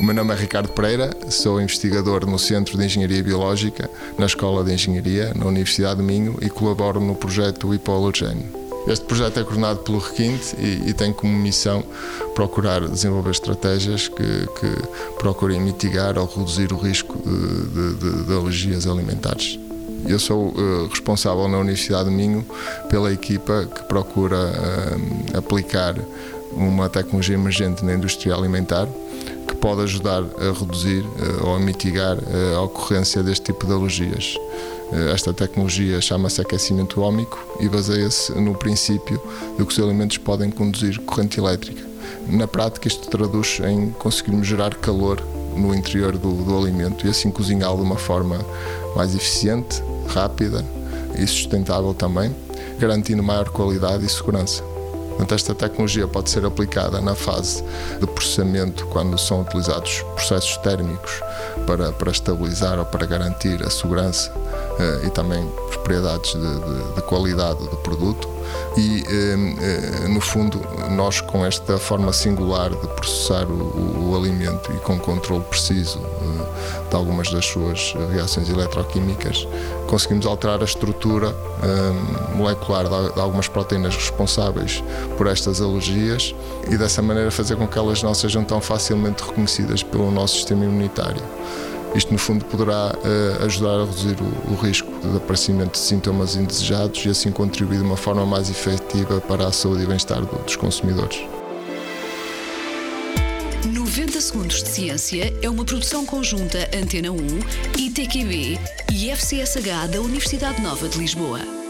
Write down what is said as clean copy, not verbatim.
meu nome é Ricardo Pereira, sou investigador no Centro de Engenharia Biológica, na Escola de Engenharia, na Universidade de Minho, e colaboro no projeto Hipoallergene. Este projeto é coordenado pelo Requinte e tem como missão procurar desenvolver estratégias que procurem mitigar ou reduzir o risco de alergias alimentares. Eu sou responsável na Universidade de Minho pela equipa que procura aplicar uma tecnologia emergente na indústria alimentar que pode ajudar a reduzir ou a mitigar a ocorrência deste tipo de alergias. Esta tecnologia chama-se aquecimento óhmico e baseia-se no princípio de que os alimentos podem conduzir corrente elétrica. Na prática, isto traduz em conseguirmos gerar calor no interior do alimento e assim cozinhá-lo de uma forma mais eficiente, rápida e sustentável também, garantindo maior qualidade e segurança. Portanto, esta tecnologia pode ser aplicada na fase de processamento, quando são utilizados processos térmicos para estabilizar ou para garantir a segurança e também propriedades de qualidade do produto. E, no fundo, nós, com esta forma singular de processar o alimento e com controle preciso de algumas das suas reações eletroquímicas, conseguimos alterar a estrutura molecular de algumas proteínas responsáveis por estas alergias e, dessa maneira, fazer com que elas não sejam tão facilmente reconhecidas pelo nosso sistema imunitário. Isto, no fundo, poderá ajudar a reduzir o risco de aparecimento de sintomas indesejados e assim contribuir de uma forma mais efetiva para a saúde e bem-estar dos consumidores. 90 Segundos de Ciência é uma produção conjunta Antena 1, ITQB e FCSH da Universidade Nova de Lisboa.